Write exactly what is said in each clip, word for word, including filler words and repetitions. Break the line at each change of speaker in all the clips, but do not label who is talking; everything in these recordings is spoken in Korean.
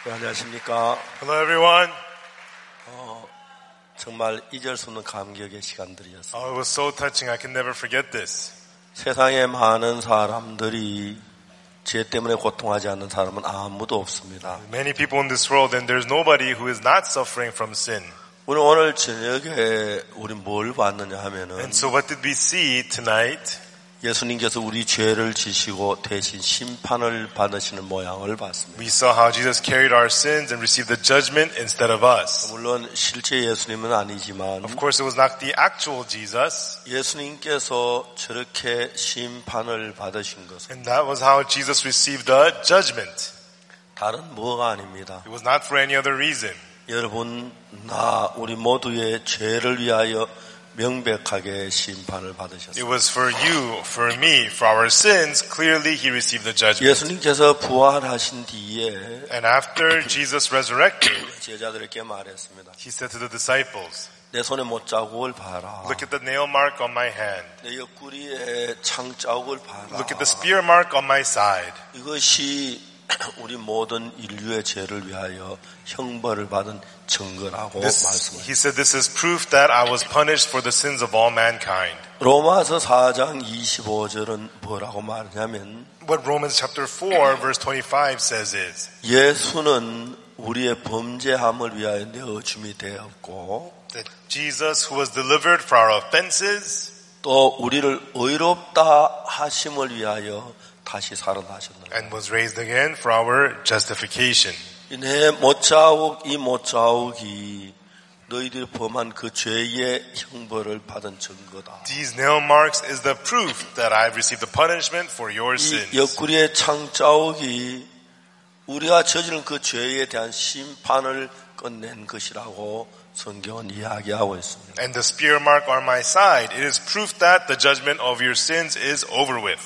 네, 안녕하십니까.
Hello, everyone.
어, 정말 잊을 수 없는 감격의 시간들이었어요.
Oh, it was so touching. I can never forget this.
세상에 많은 사람들이 죄 때문에 고통하지 않는 사람은 아무도 없습니다.
Many people in this world, and there's nobody who is not suffering from sin.
우리 오늘 저녁에 우리 뭘 봤느냐 하면은
And so what did we see tonight?
예수님께서 우리 죄를 지시고 대신 심판을 받으시는 모양을 봤습니다.
We saw how Jesus carried our sins and received the judgment instead of us.
물론 실제 예수님은 아니지만
Of course, it was not the actual Jesus.
예수님께서 저렇게 심판을 받으신 것은
And that was how Jesus received the judgment.
다른 뭐가 아닙니다.
It was not for any other reason.
여러분, 나 우리 모두의 죄를 위하여 명백하게 심판을 받으셨습니다.
It was for you, for me, for our sins. Clearly, he received the judgment.
예수님께서 부활하신 뒤에
And after Jesus resurrected,
제자들에게 말했습니다.
he said to the disciples,
내 손에 못자국을 봐라.
look at the nail mark on my hand.
내 옆구리에 창자국을 봐라.
Look at the spear mark on my side.
이것이 우리 모든 인류의 죄를 위하여 형벌을 받은 증거라고
This,
말씀하셨습니다.
he said, this is proof that I was punished for the sins of all mankind.
로마서 사 장 이십오 절은 뭐라고 말하냐면
What Romans chapter four verse twenty-five says is,
예수는 우리의 범죄함을 위하여 내어줌이 되었고
that Jesus, who was delivered for our offenses,
또 우리를 의롭다 하심을 위하여 다시 살아나셨느니라.
and was raised again for our justification.
내 못자국 이 못자국이 너희들이 범한 그 죄의 형벌을 받은 증거다.
These nail marks is the proof that I've received the punishment for your
이
sins.
옆구리의 창자국이 우리가 저지른 그 죄에 대한 심판을 끝낸 것이라고 성경은 이야기하고 있습니다.
And the spear mark on my side, it is proof that the judgment of your sins is over with.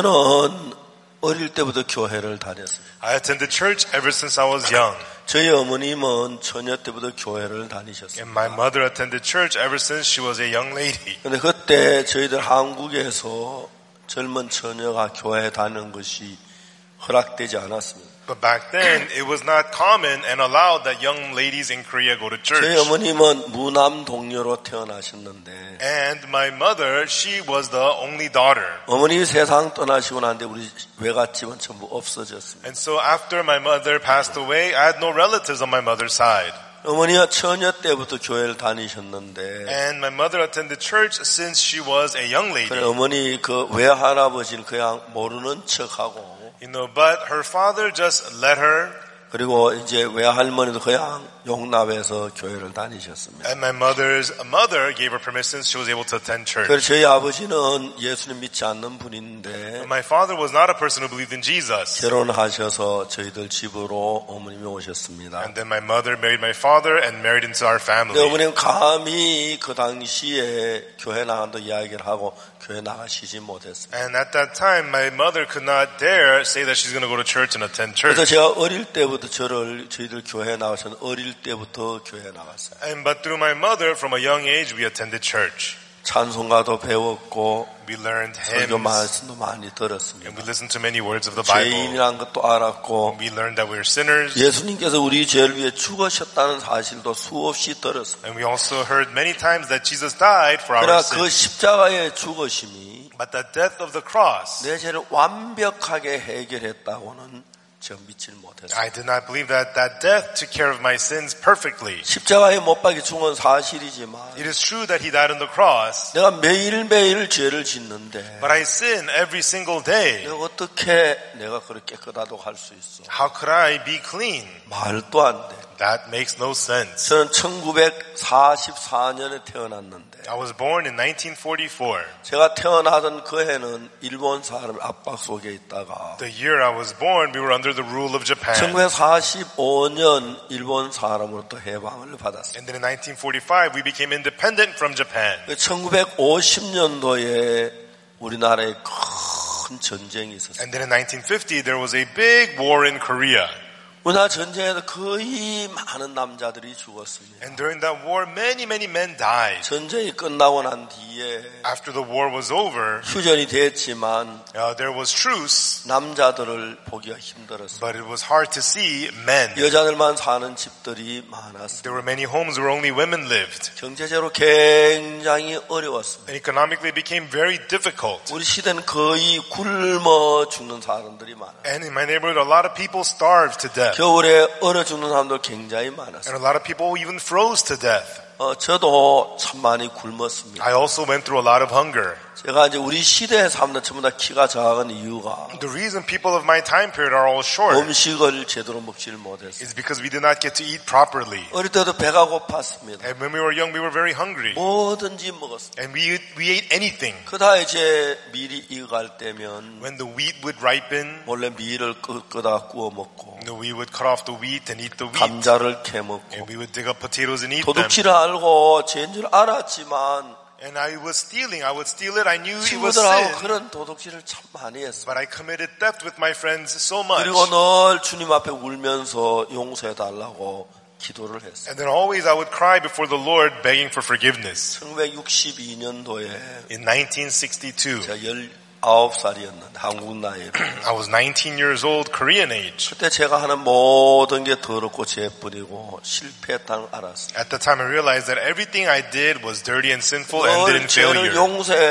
저는 어릴 때부터 교회를 다녔습니다.
I attended church ever since I was young.
저희 어머님은 처녀 때부터 교회를 다니셨습니다.
And my mother attended church ever since she was a young lady.
근데 그때 저희들 한국에서 젊은 처녀가 교회에 다니는 것이 허락되지 않았습니다.
But back then, it was not common and allowed that young ladies in Korea go to
저희
church.
어머님은 무남 동녀로 태어나셨는데
And my mother, she was the only daughter.
어머니 세상 떠나시고 난데 우리 외갓집은 전부 없어졌습니다.
And so after my mother passed away, I had no relatives on my mother's side.
어머니가 처녀 때부터 교회를 다니셨는데
And my mother attended church since she was a young lady.
그래 어머니 그 외할아버지는 그냥 모르는 척하고
You know, but her father just let her,
그리고 이제 외할머니도 그냥 용납해서 교회를 다니셨습니다.
and my mother's mother gave her permission. She was able to attend church.
그래서 저희 아버지는 예수님 믿지 않는 분인데
My father was not a person who believed in Jesus.
결혼하셔서 저희들 집으로 어머님이 오셨습니다.
And then my mother married my father and married into our
근데
family.
어머님 감히 그 당시에 교회 나간다 이야기를 하고 교회 나가시지 못했습니다.
And at that time, my mother could not dare say that she's going to go to church and attend
그래서
church.
제가 어릴 때부터 저를 저희들 교회에 나가서는 어릴 때부터 교회에 나갔어요.
And but through my mother, from a young age, we attended church.
찬송가도 배웠고
We learned
설교
hymns,
말씀도 많이 들었습니다.
and we listened to many words of the Bible.
죄인이란 것도 알았고
We learned that we are sinners,
예수님께서 우리 죄를 위해 죽으셨다는 사실도 수없이 들었습니다.
and we also heard many times that Jesus died for our
그러나 그
sins.
십자가의 죽으심이
But the death of the cross,
내 죄를 완벽하게 해결했다고는 저 믿질 못했어요.
I did not believe that that death took care of my sins perfectly.
십자가에 못 박혀 죽은 사실이지만
It is true that he died on the cross,
내가 매일매일 죄를 짓는데
but I sin every single day.
내가 어떻게 내가 그렇게 깨끗하다고 할 수 있어?
How could I be clean?
말도 안 돼.
That makes no sense.
저는 천구백사십사 년에 태어났는데
I was born in nineteen forty-four.
제가 태어나던 그 해는 일본 사람 압박 속에 있다가
The year I was born, we were under the rule of Japan.
천구백사십오 년 일본 사람으로부터 해방을 받았어요.
And then in nineteen forty-five, we became independent from Japan.
천구백오십 년도에 우리나라에 큰 전쟁이 있었어요.
And then in nineteen fifty, there was a big war in Korea.
문화 전쟁에도 거의 많은 남자들이 죽었습니다.
And during that war, many, many men died.
전쟁이 끝나고 난 뒤에
After the war was over,
휴전이 됐지만
uh, there was truce,
남자들을 보기가 힘들었어요.
but it was hard to see men.
여자들만 사는 집들이 많았어요.
There were many homes where only women lived.
경제적으로 굉장히 어려웠습니다.
And economically it became very difficult.
우리 시대는 거의 굶어 죽는 사람들이 많아요.
And in my neighborhood, a lot of people starved to death.
겨울에 얼어 죽는 사람들 굉장히 많았어요.
And a lot of people even froze to death.
어, 저도 참 많이 굶었습니다.
I also went through a lot of hunger.
제가 이제 우리 시대의 사람들 전부 다 키가 작은 이유가
The reason people of my time period are all short
음식을 제대로 먹지를 못했어요.
is because we did not get to eat properly.
어릴 때도 배가 고팠습니다.
And when we were young, we were very hungry.
뭐든지 먹었어요.
And we, we ate anything.
그다 이제 밀이 익어갈 때면
When the wheat would ripen,
원래 밀을 끄, 끄다가 구워 먹고
we would cut off the wheat and eat the wheat.
감자를 캐 먹고
And we would dig up potatoes and eat them.
도둑질을 알고 죄인 줄 알았지만
And I was stealing. I would steal it. I knew it was sin.
친구들하고 그런 도둑질을 참 많이 했어요.
But I committed theft with my friends so much.
그리고 늘 주님 앞에 울면서 용서해달라고 기도를 했어요.
And then always I would cry before the Lord begging for forgiveness.
천구백육십이 년도에
In nineteen sixty-two,
제가 열아홉 살이었는데 한국 나이로
I was nineteen years old, Korean age.
그때 제가 하는 모든 게 더럽고 죄뿐이고 실패했다는 걸 알았어요.
At the time I realized that everything I did was dirty and sinful and ended in
늘 죄를
failure.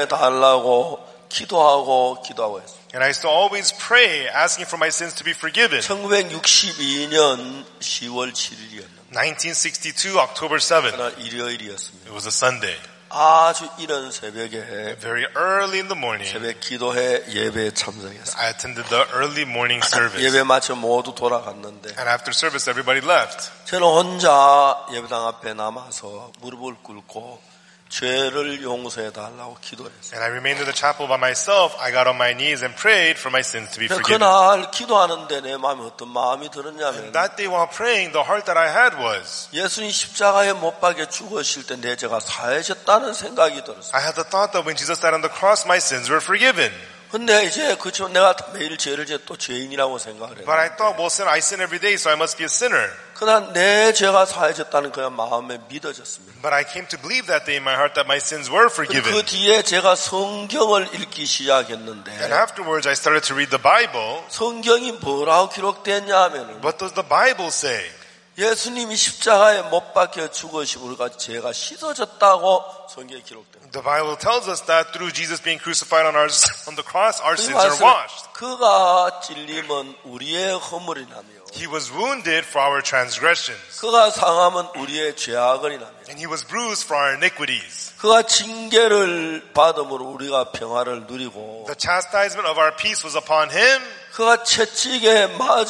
용서해달라고 기도하고 기도하고 했어요.
And I used to always pray asking for my sins to be forgiven.
천구백육십이 년 시월 칠일이었는데
nineteen sixty-two, October seventh.
그날 일요일이었습니다.
It was a Sunday.
아주 이른 새벽에
Very early in the morning,
새벽 기도회 예배에 참석했어요.
I attended the early morning service.
예배 마쳐 모두 돌아갔는데
And after service, everybody left.
저는 혼자 예배당 앞에 남아서 무릎을 꿇고 죄를 용서해 달라고 기도했어요.
And I remained in the chapel by myself. I got on my knees and prayed for my sins to be forgiven.
그날 기도하는데 내 마음에 어떤 마음이 들었냐면
That day while praying, the heart that I had was,
예수님 십자가에 못 박혀 죽으실 때 내 죄가 사해졌다는 생각이 들었어요.
I had the thought that when Jesus died on the cross, my sins were forgiven.
근데 이제 그치만 내가 매일 죄를 지어 또 죄인이라고 생각을 했는데
But I thought, well, sin, I sin every day, so I must be a sinner.
그날 내 죄가 사해졌다는 그냥 마음에 믿어졌습니다.
But I came to believe that day in my heart that my sins were forgiven.
그 뒤에 제가 성경을 읽기 시작했는데
And afterwards, I started to read the Bible.
성경이 뭐라고 기록됐냐 하면은
What does the Bible say?
예수님이 십자가에 못 박혀 죽으시고 우리가 죄가 씻어졌다고 성경에 기록됩니다.
The Bible tells us that through Jesus being crucified on our on the cross, our
그
sins are
말씀,
washed.
그가 찔림은 우리의 허물이라며
He was wounded for our transgressions,
그가 상함은 우리의 죄악이라며
and he was bruised for our iniquities.
그가 징계를 받음으로 우리가 평화를 누리고
The chastisement of our peace was upon him,
그가 채찍에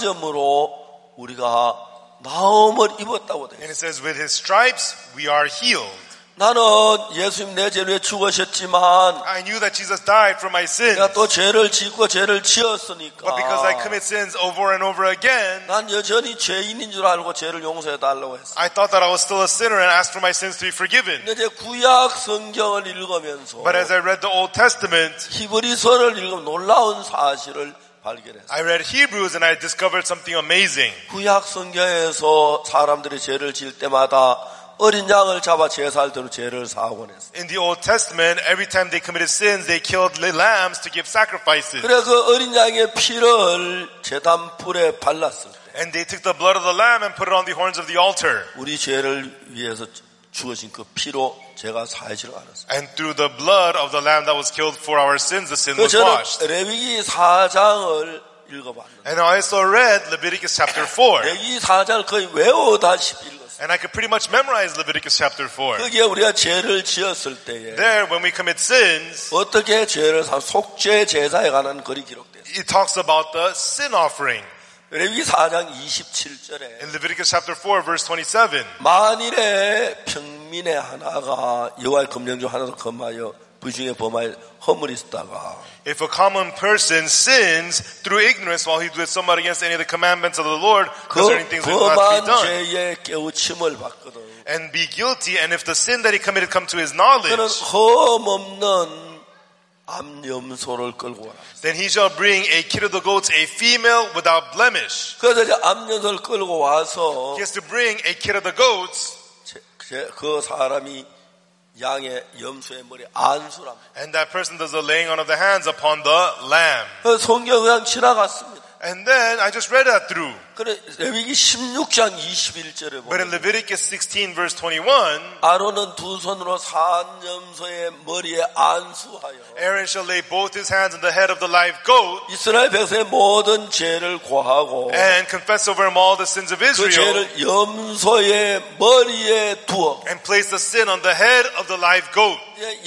맞음으로 우리가 나음을 입었다고 돼요.
and it says, with his stripes we are healed.
나는 예수님 내 죄를 위해 죽으셨지만
I knew that Jesus died for my sins,
내가 또 죄를 짓고 죄를 지었으니까
but because I commit sins over and over again,
난 여전히 죄인인 줄 알고 죄를 용서해 달라고 했어.
I thought that I was still a sinner and asked for my sins to be forgiven.
근데 이제 구약 성경을 읽으면서
But as I read the Old Testament,
히브리서를 읽으면 놀라운 사실을 발견했어요.
I read Hebrews and I discovered something amazing.
구약 성경에서 사람들이 죄를 지을 때마다 어린 양을 잡아 제사할대로 죄를 사하곤 했어요.
In the Old Testament, every time they committed sins, they killed lambs to give sacrifices.
그래 그 어린 양의 피를 제단불에 발랐을 때
And they took the blood of the lamb and put it on the horns of the altar.
우리 죄를 위해서 죽으신 그 피로 제가 사해지를 않았어요.
And through the blood of the lamb that was killed for our sins, the sin
그
was
저는
washed.
레위기 사 장을 읽어봤는데
And I also read Leviticus chapter four.
레위기 사 장을 거의 외우다시피 읽었어요.
And I could pretty much memorize Leviticus chapter four.
거기에 우리가 죄를 지었을 때에
There, when we commit sins,
어떻게 죄를 사 속죄 제사에 관한 글이 기록됐어요.
it talks about the sin offering.
레위기 사 장 이십칠 절에
In Leviticus chapter four, verse twenty-seven,
만일에 평민의 하나가 여호와의 검령 중 하나도 검하여 부중에 범하여 허물이 있다가
if a common person sins through ignorance while he doeth somewhat against any of the commandments of the Lord
그
concerning things that ought to be
범한
done,
죄에 깨우침을 받거든
and be guilty, and if the sin that he committed come to his
그는
knowledge,
흠없는 암염소를 끌고 와라.
Then he shall bring a kid of the goats, a female without blemish.
그래서 이제 암염소를 끌고 와서
He has to bring a kid of the goats.
제, 제, 그 사람이 양의 염소의 머리에 안수랍니다.
And that person does the laying on of the hands upon the lamb.
그 성경 그냥 지나갔습니다.
And then I just read that through.
그래 레위기 십육 장 이십일 절에
But in
보면
Leviticus sixteen verse twenty-one,
아론은 두 손으로 산염소의 머리에 안수하여
Aaron shall lay both his hands on the head of the live goat
이스라엘 백성의 모든 죄를 고하고
and confess over him all the sins of
그
Israel
죄를 염소의 머리에 두어
and place the sin on the head of the live goat.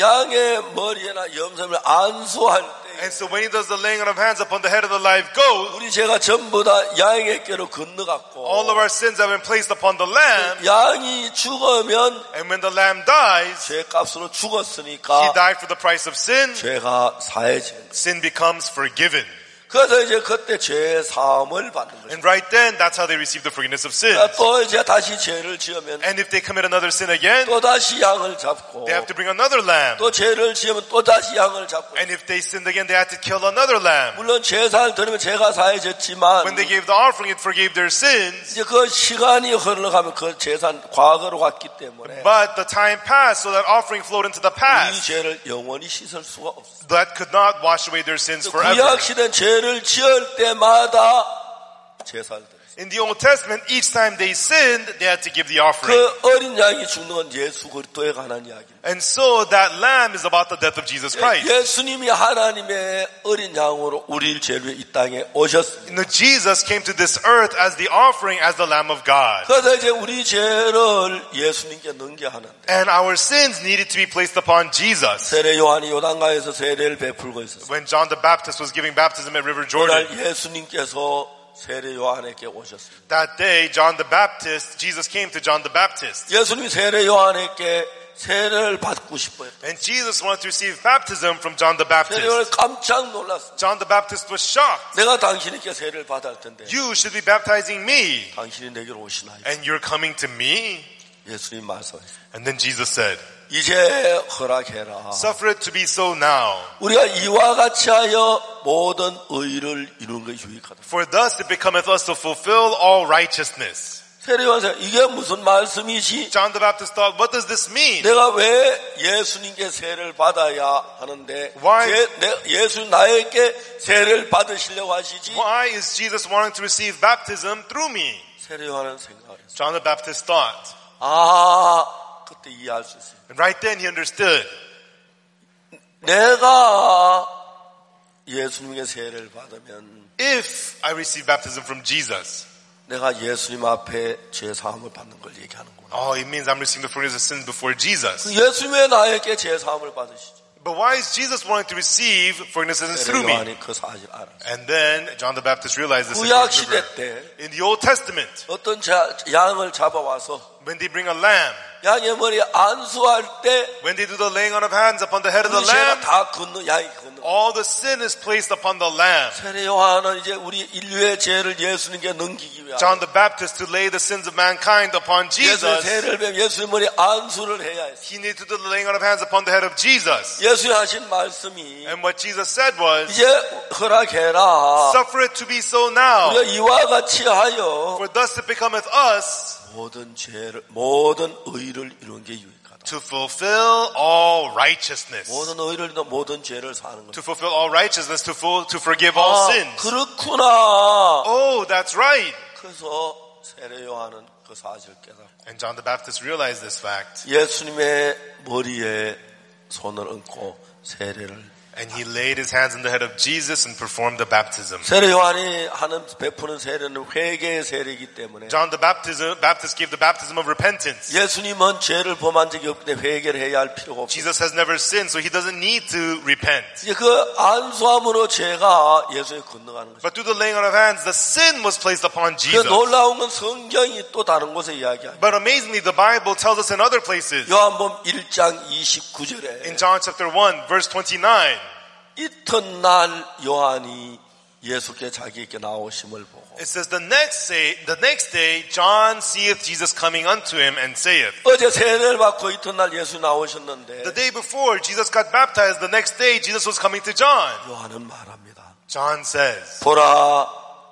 양의 머리에나 염소를 안수할 때
And so when he does the laying on of hands upon the head of the live goat,
우리 죄가 전부 다 양에게로 건너갔고
all of our sins have been placed upon the lamb.
양이 죽으면
And when the lamb dies,
죄값으로
he
죽었으니까
died for the price of sin.
죄가 사해진 거예요.
Sin becomes forgiven.
그래서 이제 그때 죄 사함을 받는 거죠.
And right then, that's how they receive the forgiveness of sins.
또 이제 다시 죄를 지으면
And if they commit another sin again,
또 다시 양을 잡고
they have to bring another lamb.
또 죄를 지으면 또 다시 양을 잡고
And if they sinned again, they have to kill another lamb.
물론 제사를 드리면 죄가 사해졌지만
When they gave the offering, it forgave their sins.
이제 그 시간이 흘러가면 그 제사는 과거로 갔기 때문에
But the time passed, so that offering flowed into the
이
past.
죄를 영원히 씻을 수가 없어요.
That could not wash away their sins forever.
구약시대는 죄를 지을 때마다 제사를 드렸어요.
In the Old Testament, each time they sinned, they had to give the offering.
그 어린 양이 죽는 건 예수 그리스도에 관한 이야기입니다.
And so that lamb is about the death of Jesus Christ.
예수님이 하나님의 어린 양으로 우리를 죄를 위해 이 땅에 오셨습니다.
You know, Jesus came to this earth as the offering, as the Lamb of God.
그래서 이제 우리 죄를 예수님께 넘겨야 하는데
And our sins needed to be placed upon Jesus.
세례 요한이 요단강에서 세례를 베풀고 있었어요.
When John the Baptist was giving baptism at River Jordan,
그날 예수님께서 세례 요한에게 오셨습니다.
that day, John the Baptist, Jesus came to John the Baptist.
예수님이 세례 요한에게 세례를 받고 싶어요.
And Jesus wanted to receive baptism from John the
세례
Baptist.
요한이 깜짝 놀랐어요.
John the Baptist was shocked.
내가 당신에게 세례를 받을 텐데
You should be baptizing me,
당신이 내게로 오시나요?
and you're coming to me?
예수님 말씀하셨어요.
And then Jesus said,
이제 허락해라.
suffer it to be so now.
우리가 이와 같이 하여 모든 의를 이루는 것이 유익하다.
For thus it becometh us to fulfill all righteousness.
세례 요한이 이게 무슨 말씀이지?
John the Baptist thought, what does this mean?
내가 왜 예수님께 세례를 받아야 하는데
Why?
제, 내, 예수 나에게 세례를 받으시려고 하시지?
Why is Jesus wanting to receive baptism through me?
세례 요한은 생각을 했어요.
John the Baptist thought.
아, 그때 이해할 수 있어요.
And right then he understood.
내가 예수님께 세례를 받으면
If I receive baptism from Jesus,
내가 예수님 앞에 죄 사함을 받는 걸 얘기하는구나.
oh, it means I'm receiving the forgiveness of sins before Jesus.
예수님 왜 나에게 죄 사함을 받으시지?
But why is Jesus wanting to receive forgiveness of sins
세례
through me?
요한이 그 사실 알았어요.
And then John the Baptist realized this.
구약 시대 때
In the Old Testament,
어떤 자, 양을 잡아와서
when they bring a lamb,
양의 머리에 안수할 때
when they do the laying on of hands upon the head of the
우리 죄가
lamb,
다 건너 양이 건너.
all the sin is placed upon the lamb.
세례 요한은 이제 우리 인류의 죄를 예수님께 넘기기 위하여
John the Baptist, to lay the sins of mankind upon
예수의
Jesus,
세례를 배워 예수의 머리에 안수를 해야 했어요.
he needed to do the laying on of hands upon the head of Jesus.
예수님 하신 말씀이
And what Jesus said was,
이제 허락해라.
suffer it to be so now,
우리가 이와 같이 하여
for thus it becometh us
모든 죄를 모든 의를 이루는 게 유익하다.
to fulfill all righteousness.
모든 의를 이루는 모든 죄를 사는 거다.
To fulfill all righteousness, to, full, to forgive all
아,
sins.
그렇구나.
Oh, that's right.
그래서 세례 요한은 그 사실을 깨닫고
And John the Baptist realized this fact.
예수님의 머리에 손을 얹고 세례를.
And he laid his hands on the head of Jesus and performed the baptism.
세례 요한이 하는 베푸는 세례는 회개의 세례이기 때문에
John the Baptist, Baptist gave the baptism of repentance.
예수님은 죄를 범한 적이 없기 때문에 회개를 해야 할 필요가 없어요.
Jesus has never sinned, so he doesn't need to repent.
이제 그 안수함으로 죄가 예수에 건너가는 거죠.
But through the laying on of hands, the sin was placed upon
그
Jesus.
놀라운 건 성경이 또 다른 곳에 이야기합니다.
But amazingly, the Bible tells us in other places.
요한복음 일 장 이십구 절에
In John chapter one, verse twenty-nine,
이튿날 요한이 예수께 자기에게 나오심을 보고
It says the next day, the next day, John seeth Jesus coming unto him and saith.
어제 세례를 받고 이튿날 예수 나오셨는데
The day before Jesus got baptized, the next day Jesus was coming to John.
요한은 말합니다.
John says,
보라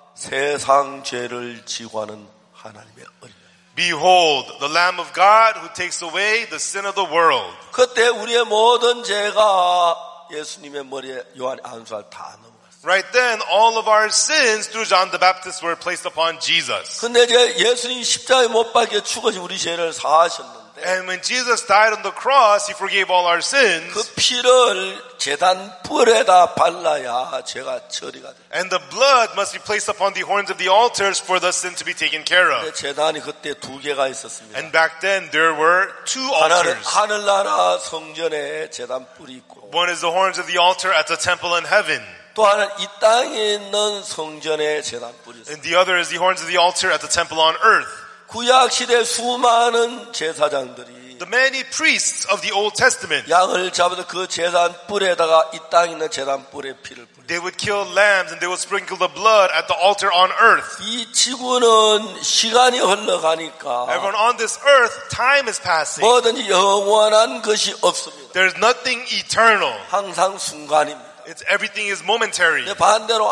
세상 죄를 지고 하는 하나님의 어린
Behold, the Lamb of God who takes away the sin of the world.
그때 우리의 모든 죄가 예수님의 머리에 요한의 안수할 다 넘어갔어요.
Right then, all of our sins through John the Baptist were placed upon Jesus.
근데 이제 예수님이 십자가에 못 박혀 죽어서 우리 죄를 사하셨는데
And when Jesus died on the cross, He forgave all our sins.
그 피를 제단 뿔에다 발라야 죄가 처리가 돼요.
And the blood must be placed upon the horns of the altars for the sin to be taken care
근데
of.
제단이 그때 두 개가 있었습니다.
And back then, there were two
하나는
altars.
하늘나라 성전에 제단 뿔이 있고
One is the horns of the altar at the temple in heaven.
또 하나는 이 땅에 있는 성전에 제단 뿔이 있어요.
And the other is the horns of the altar at the temple on earth.
구약 시대 수많은 제사장들이
The many priests of the Old Testament,
양을 잡아서 그 제단 뿔에다가 이 땅에 있는 제단 뿔에 피를 뿌려.
they would kill lambs and they would sprinkle the blood at the altar on earth.
이 지구는 시간이 흘러가니까
Everyone on this earth, time is passing.
뭐든지 영원한 것이 없습니다.
There's nothing eternal.
항상 순간입니다.
It's everything is momentary.
근데 반대로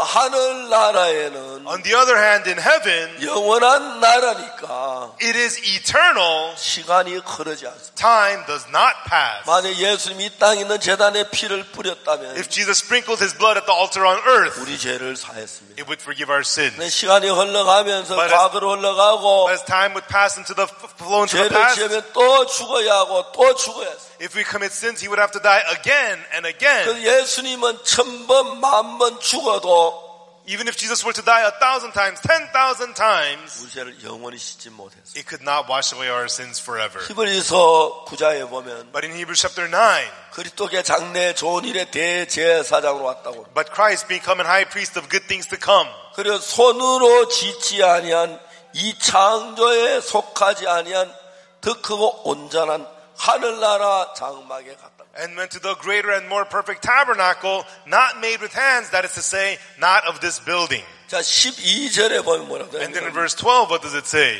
하늘나라에는
On the other hand, in heaven,
영원한 나라니까
it is eternal.
시간이 흐르지 않습니다.
Time does not pass.
만약 예수님이 이 땅에 있는 제단에 피를 뿌렸다면
If Jesus sprinkled his blood at the altar on earth,
우리 죄를 사했습니다.
it would forgive our sins.
근데 시간이 흘러가면서
But as-
과거로 흘러가고
As time would pass into the flow into the
죄를
past,
지으면 또 죽어야 하고 또 죽어야 했어요.
if we commit sins, he would have to die again and again.
그 예수님은 천 번, 만 번 죽어도
Even if Jesus were to die a thousand times, ten thousand times,
우리 죄를 영원히 씻지 못했어요.
it could not wash away our sins forever.
히브리서 구 장에 보면
But in Hebrews chapter nine,
그리스도께 장래 좋은 일의 대제사장으로 왔다고.
but Christ becoming high priest of good things to come.
그리고 손으로 짓지 아니한 이 창조에 속하지 아니한 더 크고 온전한 하늘나라 장막에 갔다.
And went to the greater and more perfect tabernacle, not made with hands, that is to say, not of this building.
자, 십이 절에 보면 뭐라고
And then in
되냐면
verse twelve, what does it say?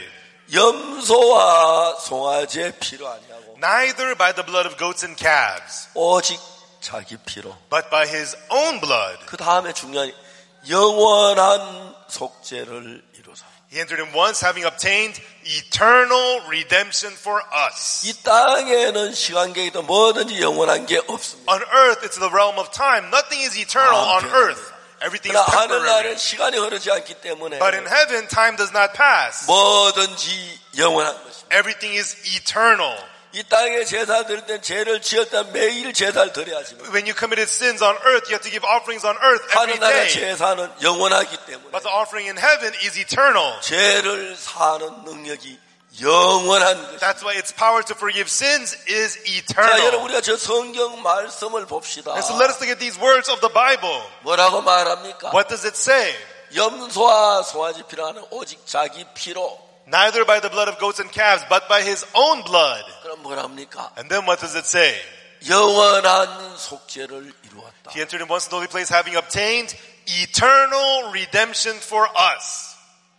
염소와 송아지의 피로 아니하고
Neither by the blood of goats and calves,
오직 자기 피로.
but by his own blood.
그 다음에 중요한 영원한 속죄를 이루사.
He entered in once, having obtained eternal redemption for us.
이 땅에는 시간계기도 뭐든지 영원한 게 없습니다.
On earth, it's the realm of time. Nothing is eternal
아,
on earth. Everything is
그러나
temporary.
하늘나라는 시간이 흐르지 않기 때문에
But in heaven, time does not pass.
뭐든지 영원한 것입니다.
Everything is eternal.
이 땅에 제사 드릴 땐 죄를 지었다 매일 제사를 드려야지만
When you committed sins on earth, you have to give offerings on earth every
하늘나라
day.
제사는 영원하기 때문에
But the offering in heaven is eternal.
죄를 사는 능력이 영원한 것입니다.
That's why its power to forgive sins is
자,
eternal.
여러분 우리가 저 성경 말씀을 봅시다.
And so let us look at these words of the Bible.
뭐라고 말합니까?
What does it say?
염소와 송아지 피라는 오직 자기 피로.
Neither by the blood of goats and calves, but by his own blood.
그럼 뭐랍니까?
And then what does it say?
영원한 속죄를 이루었다.
He entered in once the holy place, having obtained eternal redemption for us.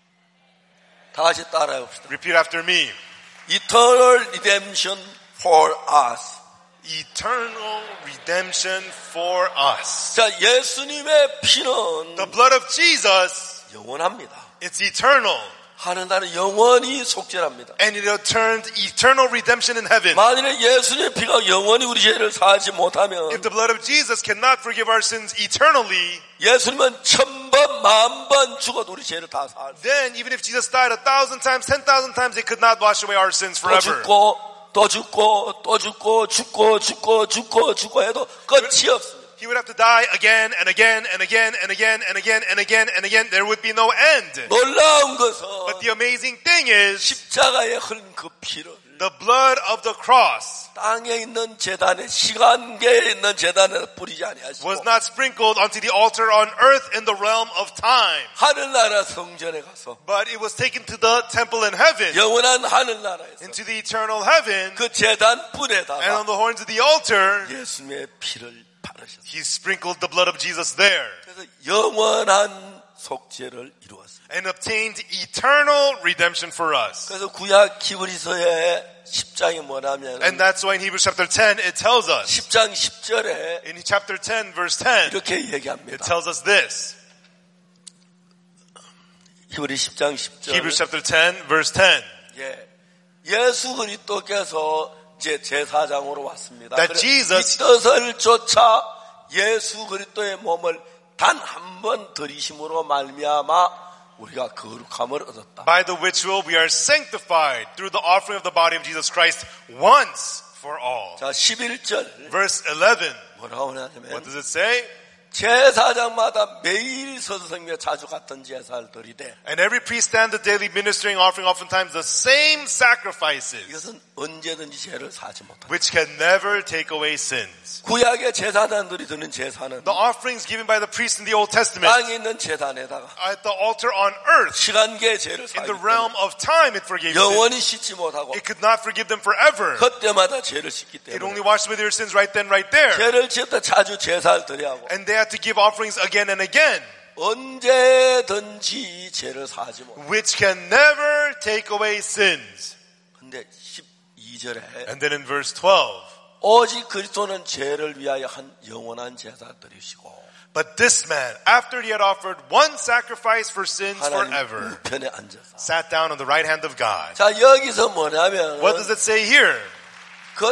다 같이 따라해 봅시다.
Repeat after me.
Eternal redemption for us.
Eternal redemption for us.
자, 예수님의 피는
The blood of Jesus,
영원합니다.
it's eternal.
하늘나라는 영원히 속죄랍니다.
And it turned eternal redemption in heaven.
만일에 예수님의 피가 영원히 우리 죄를 사하지 못하면
If the blood of Jesus cannot forgive our sins eternally,
예수님은 천 번, 만 번 죽어도 우리 죄를 다 사할 수
then even if Jesus died a thousand times, ten thousand times, it could not wash away our sins
또
forever.
죽고 또 죽고 또 죽고 죽고 죽고 죽고 죽고 해도 끝이 없습니다.
He would have to die again and again and again and again and again and again and again. There would be no end.
놀라운 것은
But the amazing thing is,
십자가에 흐른 그 피를
the blood of the cross
땅에 있는 제단에 시간계에 있는 제단에 뿌리지 아니하시고
was not sprinkled onto the altar on earth in the realm of time,
하늘나라 성전에 가서
but it was taken to the temple in heaven,
영원한 하늘나라에서
into the eternal heaven,
그 제단
and
뿔에다가
on the horns of the altar,
예수님의 피를 바르셨어요.
he sprinkled the blood of Jesus there.
그래서 영원한 속죄를 이루었습니다.
and obtained eternal redemption for us.
그래서 구약 히브리서의 십 장이 뭐냐면
And that's why in Hebrews chapter ten it tells us.
십 장 십 절에
In chapter ten verse ten
이렇게
it
얘기합니다.
tells us this.
히브리 십 장 십 절.
Hebrews chapter ten verse ten.
예. 예수 그리스도께서 제 제사장으로 왔습니다.
That
그래,
Jesus-
이 뜻을 쫓아 예수 그리스도의 몸을 단 한 번 들이심으로 말미암아 우리가 거룩함을 얻었다.
By the which will we are sanctified through the offering of the body of Jesus Christ once for all.
자, 십일 절
Verse eleven.
뭐라고
What
하냐면
does it say?
제사장마다 매일 서성며 자주 같은 제사를 드리되
And every priest stand the daily ministering, offering oftentimes the same sacrifices,
이것은 언제든지 죄를 사지 못한다.
which can never take away sins.
구약의 제사장들이 드는 제사는
The offerings given by the priests in the Old Testament
땅에 있는 제단에다가
at the altar on earth,
시간계의 죄를
in
사기
the
때문에
realm of time, it forgave sins.
영원히 씻지 못하고
It could not forgive them forever.
그때마다 죄를 씻기
It
때문에
only washed away their sins right then, right there.
죄를 지었다 자주 제사를 드려야 하고
And they had to give offerings again and again,
언제든지 죄를 사지 못.
which can never take away sins.
근데 십이 절에
And then in verse twelve,
오직 그리스도는 죄를 위하여 한 영원한 제사 드리시고
but this man, after he had offered one sacrifice for sins
하나님
forever,
우편에 앉아서.
sat down on the right hand of God.
자, 여기서 뭐냐면
What does it say here?
그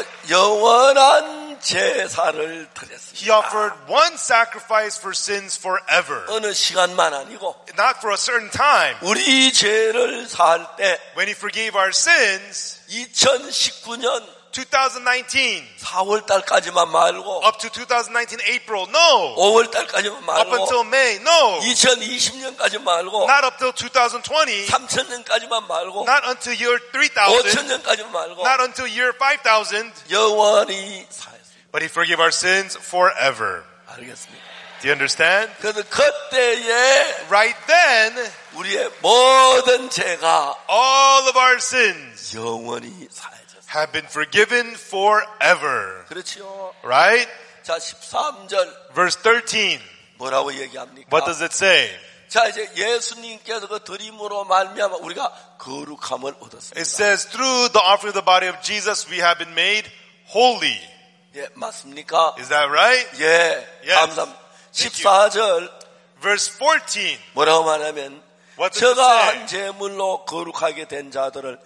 영원한 제사를 드렸습니다.
He offered one sacrifice for sins forever.
어느 시간만 아니고
Not for a certain time.
우리 죄를 사할 때
When he forgave our sins,
이천십구 년
twenty nineteen,
사월 달까지만 말고
up to twenty nineteen April, no.
오월 달까지만
Up
말고
until May, no.
이천이십 년까지 말고
Not up till twenty twenty.
삼천 년까지만 말고
Not until year three thousand.
오천 년까지만 말고
Not until year five thousand.
영원히 사했습니다.
But he forgave our sins forever.
알겠습니다.
Do you understand?
그래서 그때에
Right then,
우리의 모든 죄가
all of our sins
영원히 사해졌습니다.
have been forgiven forever.
그렇지요.
Right?
자, 십삼 절
Verse thirteen.
뭐라고 얘기합니까?
What does it say?
자, 이제 예수님께서 그 드림으로 말미암아 우리가 거룩함을 얻었습니다.
It says, through the offering of the body of Jesus, we have been made holy.
예, 맞습니까?
Is that right?
예,
Yes.
감사합니다. 십사 절
Verse fourteen.
뭐라고 말하면
What does it
저가
say?
한 제물로 거룩하게 된 자들을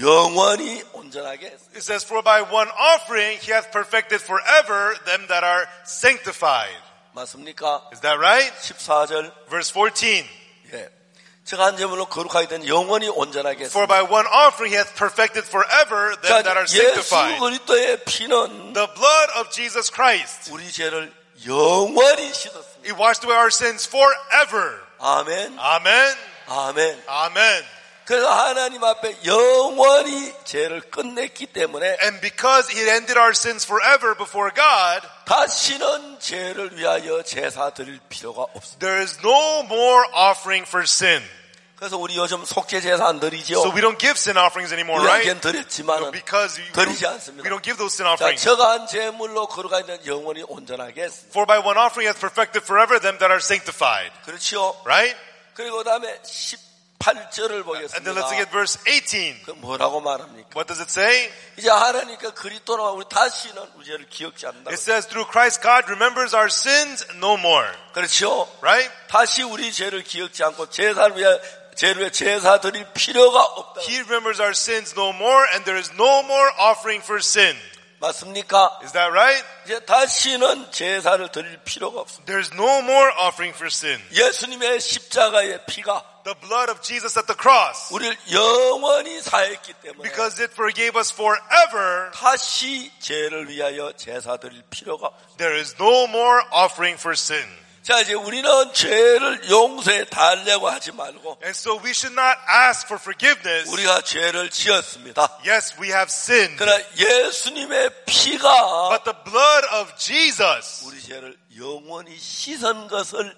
영원히 온전하게 했습니다.
It says, for by one offering he hath perfected forever them that are sanctified.
맞습니까?
Is that right?
십사 절
Verse fourteen.
예. 저가 한 제물로 거룩하게 된 영원히 온전하게
For
했습니다.
by one offering he hath perfected forever them that
자,
are
예수
sanctified.
그리스도의 피는
The blood of Jesus Christ.
우리 죄를 영원히 씻었습니다.
He washed away our sins forever.
아멘.
Amen.
아멘.
Amen.
그래서 하나님 앞에 영원히 죄를 끝냈기 때문에
And because he ended our sins forever before God,
다시는 죄를 위하여 제사 드릴 필요가 없습니다.
there is no more offering for sin.
그래서 우리 요즘 속죄 제사 안 드리죠.
So we don't give sin offerings anymore, right?
우리에겐 드렸지만은
Because we,
드리지
we
않습니다.
don't give those sin
자,
offerings.
저가 한 제물로 거룩하게 된 영원히 온전하게 했습니다.
For by one offering he hath perfected forever them that are sanctified.
그렇죠.
Right?
그리고 그다음에 십팔 절을
And then let's
보겠습니다.
look at verse eighteen.
그 뭐라고 말합니까?
What does it say?
이제 하나님께 그리스도로 우리 다시는 우리 죄를 기억지 않는다.
It says, through Christ God remembers our sins no more.
그렇죠.
Right?
다시 우리 죄를 기억지 않고 제사를 위해 죄를 위해 제사 드릴 필요가 없다.
He remembers our sins no more, and there is no more offering for sin.
맞습니까?
Is that right?
이제 다시는 제사를 드릴 필요가 없습니다.
There's no more offering for sin.
예수님의 십자가의 피가
The blood of Jesus at the cross,
우리를 영원히 사했기 때문에
because it forgave us forever,
다시 죄를 위하여 제사 드릴 필요가 없습니다.
there is no more offering for sin.
자, 이제 우리는 죄를 용서해 달라고 하지 말고
And so we should not ask for forgiveness.
우리가 죄를 지었습니다.
Yes, we have sinned.
그러나 예수님의 피가
But the blood of Jesus,
우리 죄를 영원히 씻은 것을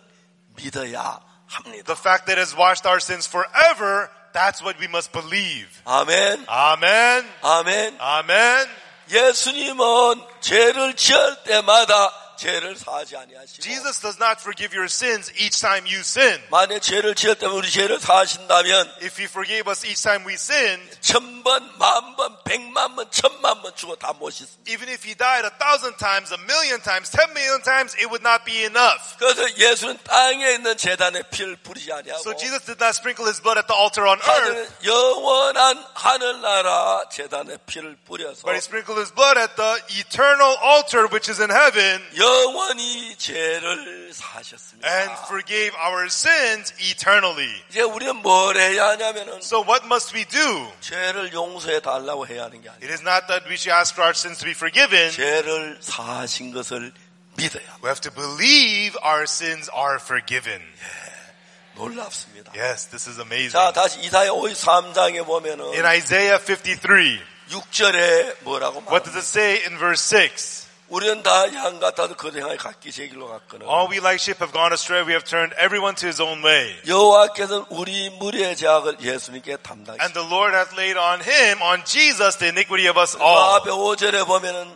믿어야 합니다.
the fact that it has washed our sins forever, that's what we must believe.
아멘.
Amen.
아멘.
Amen.
예수님은 죄를 지을 때마다 죄를 사하지 아니하시고
Jesus does not forgive your sins each time you sin.
만약 죄를 지었다면 우리 죄를 사하신다면
If he forgave us each time we sinned,
천 번, 만 번, 백만 번, 천만 번 주고 다 못 씻습니다.
even if he died a thousand times, a million times, ten million times, it would not be enough.
그래서 예수는 땅에 있는 제단에 피를 뿌리지 아니하고
So Jesus did not sprinkle his blood at the altar on earth,
하늘은 영원한 하늘나라 제단에 피를 뿌려서
but he sprinkled his blood at the eternal altar which is in heaven
영원히 죄를 사하셨습니다.
and forgave our sins eternally.
이제 우리는 뭘 해야 하냐면은
So what must we do?
죄를 용서해 달라고 해야 하는 게 아니에요.
It is not that we should ask for our sins to be forgiven.
죄를 사하신 것을 믿어야 합니다.
We have to believe our sins are forgiven.
놀랍습니다.
Yes, this is amazing.
자, 다시 이사야 오십삼 장에 보면은
In Isaiah fifty-three,
육 절에 뭐라고
what does
말합니까?
it say in verse six?
우리는 다 양 같아도 그들 향해 각기 제 길로 갔거늘
All we like sheep have gone astray. We have turned everyone to his own way.
여호와께서는 우리 무리의 죄악을 예수님께
And
담당하시고
the Lord hath laid on him, on Jesus, the iniquity of us
그
all.
앞에 오 절에 보면은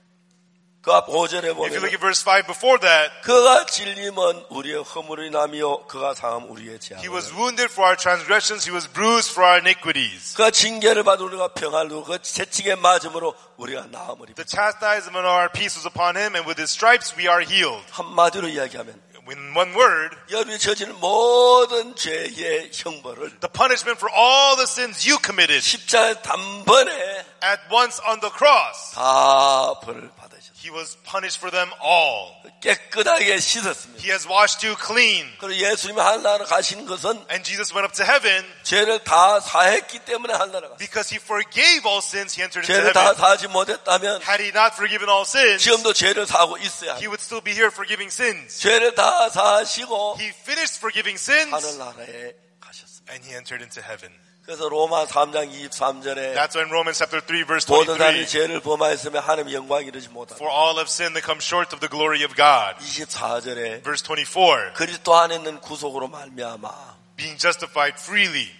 그 앞 오 절에
If you look
보면은
at verse five before that,
그가 찔림은 우리의 허물이 남이요 그가 상함 우리의
he
죄악
was wounded for our transgressions. He was bruised for our iniquities.
그가 징계를 받아 우리가 평안을 누리고 그 채찍에 맞음으로 우리가 나음을 입었다.
The chastisement of our peace was upon him, and with his stripes we are healed.
한마디로 이야기하면
In one word,
여러분이 저지른 모든 죄의 형벌을
the punishment for all the sins you committed
십자가에 단번에
at once on the cross,
다 벌을 받으셨습니다.
he was punished for them all.
깨끗하게 씻었습니다.
He has washed you clean.
그리고 예수님이 하늘나라 가신 것은
And Jesus went up to heaven
죄를 다 사했기 때문에 하늘나라 갔습니다.
because he forgave all sins. He entered into
죄를 다
heaven.
사하지 못했다면
Had he not forgiven all sins,
지금도 죄를 사고 있어야
he
합니다.
would still be here forgiving sins.
죄를 다 사하시고
He finished forgiving sins
하늘나라에 가셨습니다.
and he entered into heaven.
그래서 로마 삼 장 이십삼 절에
That's why in Romans chapter three verse
모든 사람이
twenty-three,
죄를 범하였으면 하나님 영광 이르지 못하고
for all have sinned and come short of the glory of God.
이십사 절에
Verse twenty-four,
그리스도 안에 있는 구속으로 말미암아
being justified freely,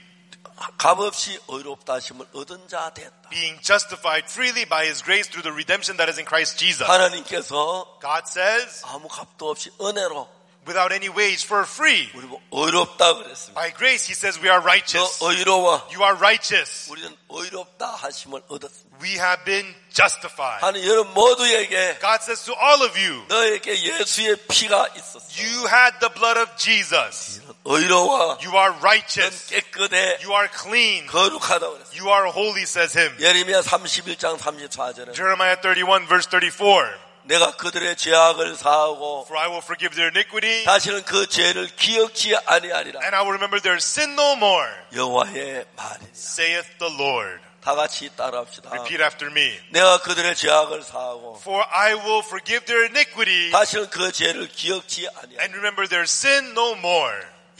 값없이 의롭다 하심을 얻은 자 됐다.
being justified freely by his grace through the redemption that is in Christ Jesus.
하나님께서
God says,
아무 값도 없이 은혜로
without any wage, for free.
우리 의롭다 그랬습니다.
By grace, he says we are righteous.
너 의로워.
You are righteous.
우리는 의롭다 하심을 얻었습니다.
We have been justified.
하나님 여러분 모두에게
God says to all of you,
너에게 예수의 피가 있었어.
you had the blood of Jesus.
의로워.
You are
넌
righteous.
깨끗해.
You are clean.
거룩하다 그랬어.
You are holy, says him.
예레미야 삼십일 장 삼십사 절에
Jeremiah thirty-one verse thirty-four.
내가 그들의 죄악을 사하고
For I will forgive their iniquity,
다시는 그 죄를 기억지 아니하리라.
and I will remember their sin no more,
여호와의 말이니라.
saith the Lord.
다 같이 따라합시다.
Repeat after me.
내가 그들의 죄악을 사하고
For I will forgive their iniquity,
다시는 그 죄를 기억지 아니하리라.
and remember their sin no more,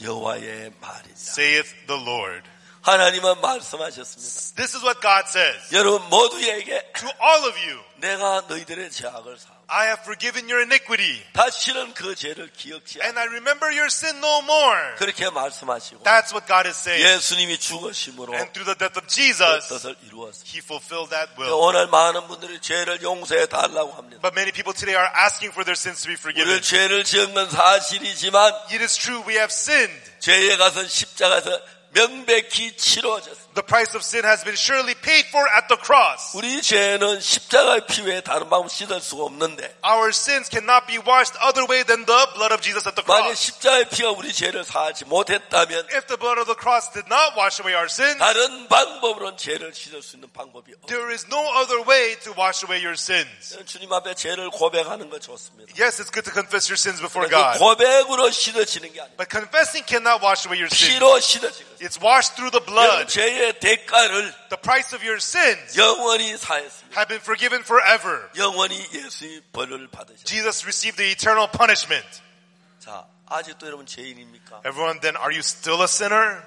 여호와의 말이니라.
saith the Lord.
하나님은 말씀하셨습니다.
This is what God says.
여러분 모두에게
To all of you,
내가 너희들의 죄악을 사하고
I have forgiven your iniquity,
다시는 그 죄를 기억지
and
않아.
I remember your sin no more.
그렇게 말씀하시고
That's what God is saying.
예수님이 죽으심으로
And through the death of
그
Jesus,
뜻을 이루었습니다.
He fulfilled that will.
오늘 많은 분들이 죄를 용서해 달라고 합니다.
But many people today are asking for their sins to be forgiven.
우리는 죄를 지은 건 사실이지만
It is true we have sinned.
죄의 값은 십자가에서 명백히 치러졌습니다.
The price of sin has been surely paid for at the cross.
우리 죄는 십자가의 피 외에 다른 방법 씻을 수가 없는데
Our sins cannot be washed other way than the blood of Jesus at the
만약
cross.
십자가의 피가 우리 죄를 사하지 못했다면
If the blood of the cross did not wash away our sins,
다른 방법으로는 죄를 씻을 수 있는 방법이 없습니다.
there is no other way to wash away your sins.
주님 앞에 죄를 고백하는 거 좋습니다.
Yes, it's good to confess your sins before
그
God.
고백으로 씻어지는 게 아니에요.
But confessing cannot wash away your sins.
피로 씻어지는 거예요.
It's washed through the
여러분
blood.
죄의 대가를
The price of your sins
영원히 사했습니다.
have been forgiven forever.
영원히 예수의 벌을 받으셨습니다.
Jesus received the eternal punishment.
자, 아직도 여러분 죄인입니까?
Everyone, then are you still a sinner?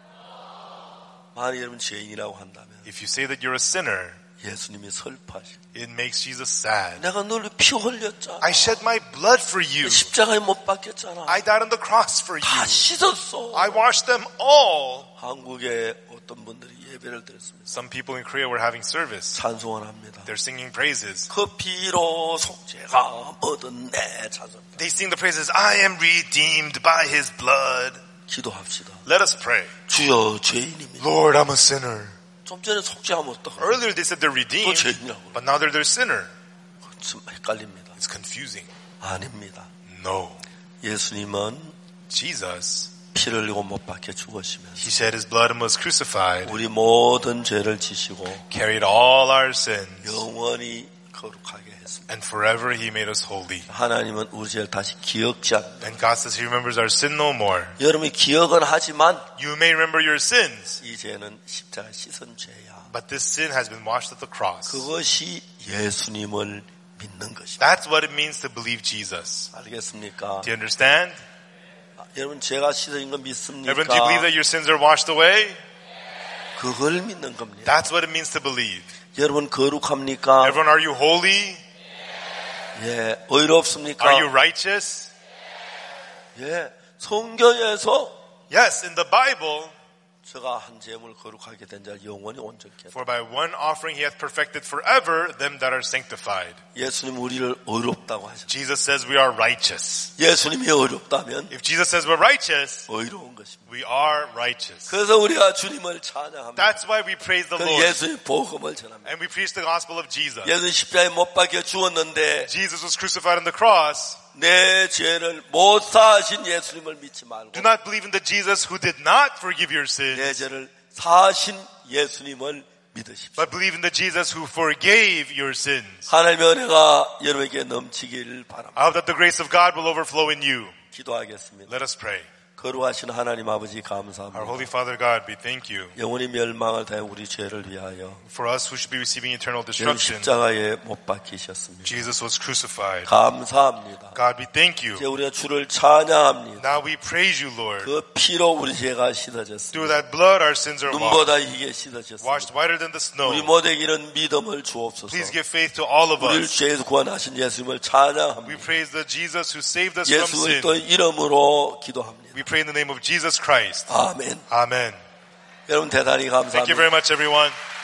만약 여러분 죄인이라고 한다면
If you say that you're a sinner,
예수님이 슬퍼하시고
it makes Jesus sad.
내가 너를 피 흘렸잖아.
I shed my blood for you.
십자가에 못 박혔잖아.
I died on the cross for
다
you.
씻었어.
I washed them all.
한국의 어떤 분들이 예배를 드렸습니다.
Some people in Korea were having service.
찬송을 합니다.
They're singing praises.
그 피로 속죄가 얻은 내 자손.
They sing the praises, I am redeemed by his blood.
기도합시다.
Let us pray.
주여 죄인입니다.
Lord, I'm a sinner.
좀 전에 속죄하면 어떡하죠?
Earlier they said they're
또
redeemed,
죄인이라고.
but now they're their sinner.
좀 헷갈립니다.
It's confusing.
아닙니다.
No.
예수님은
Jesus,
피를 흘리고 못 박혀 죽으시면서
he shed his blood and was crucified,
우리 모든 죄를 지시고
carried all our sins,
영원히 거룩하게 했습니다.
and forever he made us holy.
하나님은 우리 죄를 다시 기억지 않는다.
And God says he remembers our sin no more.
여러분이 기억은 하지만
You may remember your sins,
이 죄는 십자가 씻은 죄야.
but this sin has been washed at the cross.
그것이 예수님을 믿는 것입니다.
That's what it means to believe Jesus.
알겠습니까?
Do you understand?
아, 여러분 죄가 씻어진 거 믿습니까?
Everyone, do you believe that your sins are washed away?
그걸 믿는 겁니다.
That's what it means to believe.
여러분 거룩합니까?
Everyone, are you holy?
예, 의롭습니까?
Are you righteous?
예, 성경에서
Yes, in the Bible,
저가 한 제물 거룩하게 된 자 영원히 온전케 하다.
for by one offering he hath perfected forever them that are sanctified.
예수님 우리를 의롭다고 하셨어요.
Jesus says we are righteous.
예수님이 의롭다면
If Jesus says we're righteous,
의로운 것입니다.
we are righteous.
그래서 우리가 주님을 찬양합니다.
That's why we praise the
그
Lord.
예수님 복음을 전합니다.
And we preach the gospel of Jesus.
예수님 십자가에 못 박혀 죽었는데
Jesus was crucified on the cross.
내 죄를 못 사하신 예수님을 믿지 말고
Do not believe in the Jesus who did not forgive your sins,
내 죄를 사하신 예수님을 믿으십시오.
but believe in the Jesus who forgave your sins.
하나님의 은혜가 여러분에게 넘치기를 바랍니다.
I hope that the grace of God will overflow in you.
기도하겠습니다.
Let us pray.
거룩하신 하나님 아버지
Our
감사합니다.
Holy Father God, we thank you
영원히 멸망을 다해 우리 죄를 위하여
for us who should be receiving eternal
여기
destruction.
십자가에 못 박히셨습니다.
Jesus was crucified.
감사합니다.
God, we thank you.
이제 우리가 주를 찬양합니다.
Now we praise you, Lord.
그 피로 우리 죄가 씻어졌습니다.
Through that blood our sins are washed,
눈보다 희게 씻어졌습니다.
washed whiter than the snow.
우리 모두에게는 믿음을 주옵소서.
Please give faith to all of
우리를
us.
죄에서 구원하신 예수님을
We
찬양합니다.
praise the Jesus who saved us from
예수
sin.
그리스도 이름으로 기도합니다.
We pray in the name of Jesus Christ.
아멘.
Amen.
여러분 대단히
Thank you
감사합니다.
very much, everyone.